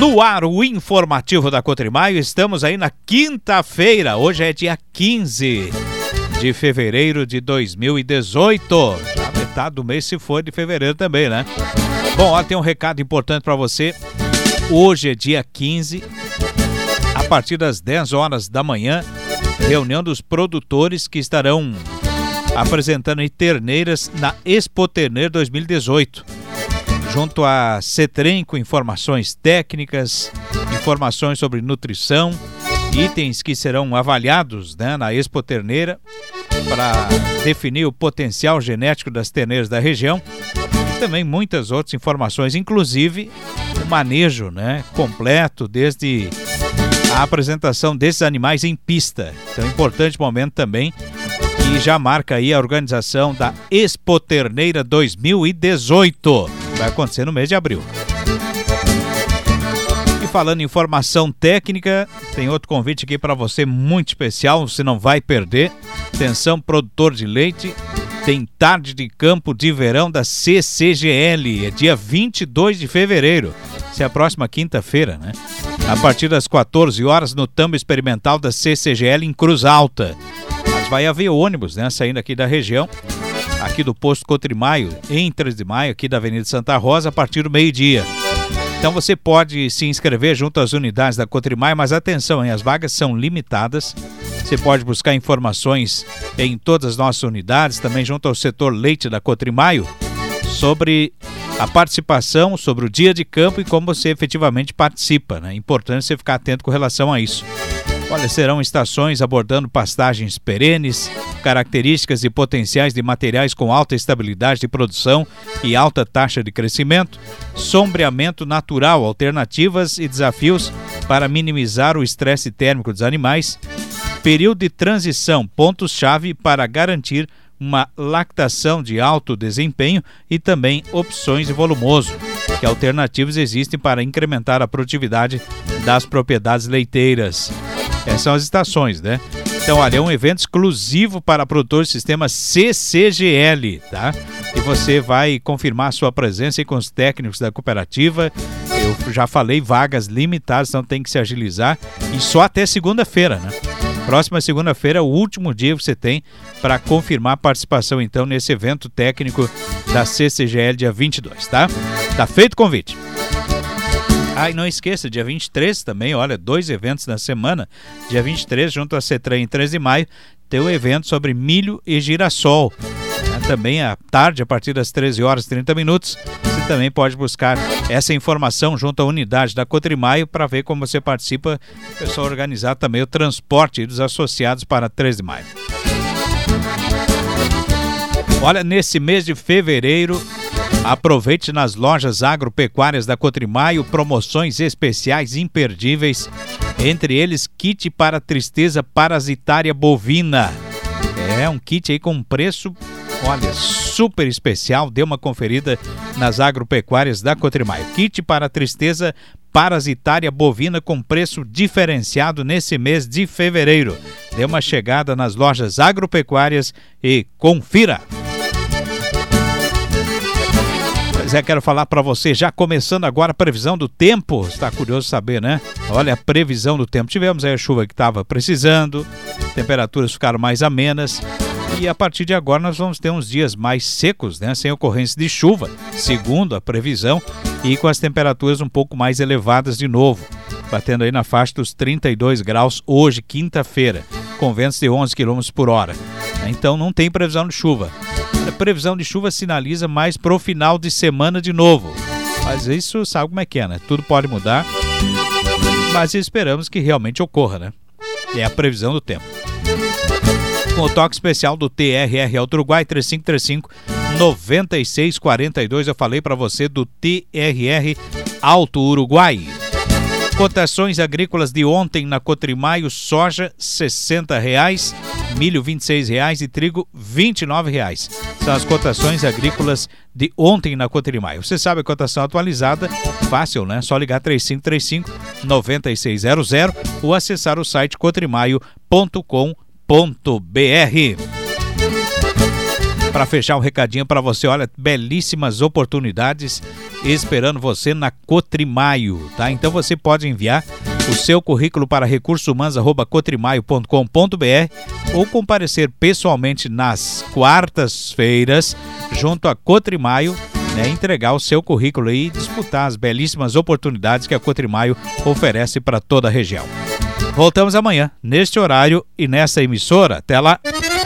No ar, o informativo da Cotrimaio. Estamos aí na quinta-feira. Hoje é dia 15 de fevereiro de 2018. Já metade do mês se for de fevereiro também, né? Bom, ó, tem um recado importante para você. Hoje é dia 15, a partir das 10 horas da manhã, reunião dos produtores que estarão apresentando aí terneiras na Expo Terneira 2018. Junto à CETREM, com informações técnicas, informações sobre nutrição, itens que serão avaliados, né, na Expo Terneira para definir o potencial genético das terneiras da região e também muitas outras informações, inclusive o manejo, né, completo, desde a apresentação desses animais em pista. Então, importante momento também, que já marca aí a organização da Expo Terneira 2018. Vai acontecer no mês de abril. E falando em informação técnica, tem outro convite aqui para você muito especial, você não vai perder. Atenção, produtor de leite, tem tarde de campo de verão da CCGL, é dia 22 de fevereiro, essa é a próxima quinta-feira, né? A partir das 14 horas no tambo experimental da CCGL em Cruz Alta. Mas vai haver ônibus, né, saindo aqui da região, aqui do posto Cotrimaio, em 13 de maio, aqui da Avenida Santa Rosa, a partir do meio-dia. Então você pode se inscrever junto às unidades da Cotrimaio, mas atenção, hein, as vagas são limitadas. Você pode buscar informações em todas as nossas unidades, também junto ao setor leite da Cotrimaio, sobre a participação, sobre o dia de campo e como você efetivamente participa, né? É importante você ficar atento com relação a isso. Olha, serão estações abordando pastagens perenes, características e potenciais de materiais com alta estabilidade de produção e alta taxa de crescimento, sombreamento natural, alternativas e desafios para minimizar o estresse térmico dos animais, período de transição, pontos-chave para garantir uma lactação de alto desempenho e também opções de volumoso, que alternativas existem para incrementar a produtividade das propriedades leiteiras. Essas são as estações, né? Então, olha, é um evento exclusivo para produtores do sistema CCGL, tá? E você vai confirmar a sua presença aí com os técnicos da cooperativa. Eu já falei, vagas limitadas, então tem que se agilizar. E só até segunda-feira, né? Próxima segunda-feira é o último dia que você tem para confirmar a participação, então, nesse evento técnico da CCGL dia 22, tá? Tá feito o convite. Ah, e não esqueça, dia 23 também, olha, 2 eventos na semana. Dia 23, junto à CETREM, em 13 de maio, tem um evento sobre milho e girassol. Também à tarde, a partir das 13 horas e 30 minutos, você também pode buscar essa informação junto à unidade da Cotrimaio para ver como você participa. O pessoal organizar também o transporte dos associados para 13 de maio. Olha, nesse mês de fevereiro, aproveite nas lojas agropecuárias da Cotrimaio promoções especiais imperdíveis, entre eles kit para tristeza parasitária bovina. É um kit aí com preço, olha, super especial. Dê uma conferida nas agropecuárias da Cotrimaio. Kit para tristeza parasitária bovina com preço diferenciado nesse mês de fevereiro. Dê uma chegada nas lojas agropecuárias e confira. Quero falar para você, já começando agora a previsão do tempo. Está curioso saber, né? Olha a previsão do tempo. Tivemos aí a chuva que estava precisando, temperaturas ficaram mais amenas e a partir de agora nós vamos ter uns dias mais secos, né? Sem ocorrência de chuva, segundo a previsão, e com as temperaturas um pouco mais elevadas de novo, batendo aí na faixa dos 32 graus hoje, quinta-feira, com ventos de 11 km por hora. Então não tem previsão de chuva. A previsão de chuva sinaliza mais pro final de semana de novo. Mas isso sabe como é que é, né? Tudo pode mudar, mas esperamos que realmente ocorra, né? É a previsão do tempo. Com o toque especial do TRR Alto Uruguai, 3535-9642. Eu falei para você do TRR Alto Uruguai. Cotações agrícolas de ontem na Cotrimaio: soja R$ 60,00, milho R$ 26,00 e trigo R$ 29,00. São as cotações agrícolas de ontem na Cotrimaio. Você sabe a cotação atualizada? Fácil, né? Só ligar 3535-9600 ou acessar o site cotrimaio.com.br. para fechar um recadinho para você. Olha, belíssimas oportunidades esperando você na Cotrimaio, tá? Então você pode enviar o seu currículo para recursohumanos@cotrimaio.com.br ou comparecer pessoalmente nas quartas-feiras junto a Cotrimaio, né, entregar o seu currículo e disputar as belíssimas oportunidades que a Cotrimaio oferece para toda a região. Voltamos amanhã, neste horário e nessa emissora. Até lá!